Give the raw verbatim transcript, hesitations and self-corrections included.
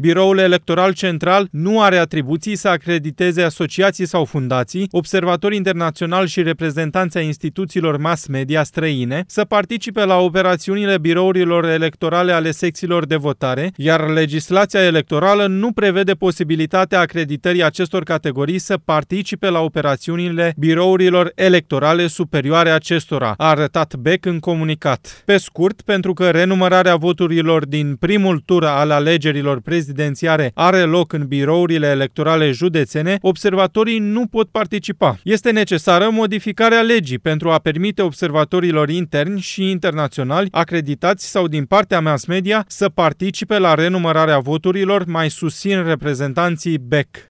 Biroul Electoral Central nu are atribuții să acrediteze asociații sau fundații, observatori internaționali și reprezentanți ai instituțiilor mass media străine să participe la operațiunile birourilor electorale ale secțiilor de votare, iar legislația electorală nu prevede posibilitatea acreditării acestor categorii să participe la operațiunile birourilor electorale superioare acestora, a arătat Beck în comunicat. Pe scurt, pentru că renumărarea voturilor din primul tur al alegerilor prezidențiale are loc în birourile electorale județene, observatorii nu pot participa. Este necesară modificarea legii pentru a permite observatorilor interni și internaționali, acreditați sau din partea mass media, să participe la renumărarea voturilor, mai susțin reprezentanții Beck.